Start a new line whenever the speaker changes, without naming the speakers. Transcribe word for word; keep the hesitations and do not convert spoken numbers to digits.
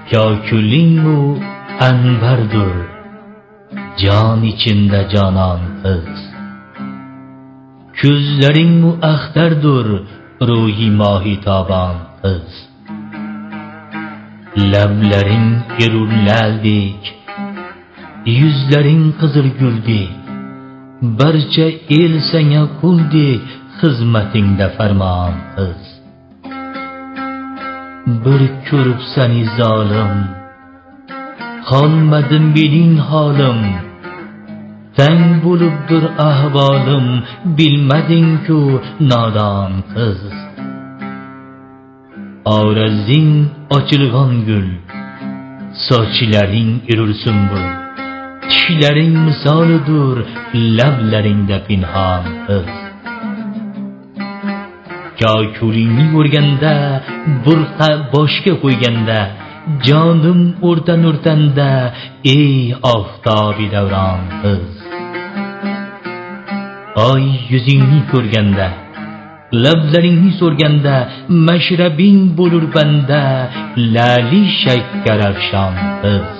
Kakuling u anbardur, can içinde canan kız. Gözlerin mu ahtardur, ruhi mahitaban kız. Lablerin erurlaldik, yüzlerin kızıl güldük. Barcha el sana kuldek, hizmetinde ferman kız. Bir ko'rib seni zalim, qolmadim mening holim. Tang bo'libdir ahvolim, bilmading-ku nodon qiz. Orazing ochilgan gul, sochlaring erur sumbul. Tishlaring misolidur, lablaringda pinhon qiz. Kakulingni ko'rganda, burqa boshga qo'yganda, jonim o'rtan o'rtanda, ey oftobi davron qiz. Oy yuzingni ko'rganda, lablaringni so'rganda, mashrabing bo'lur banda, lali shakkar afshon qiz.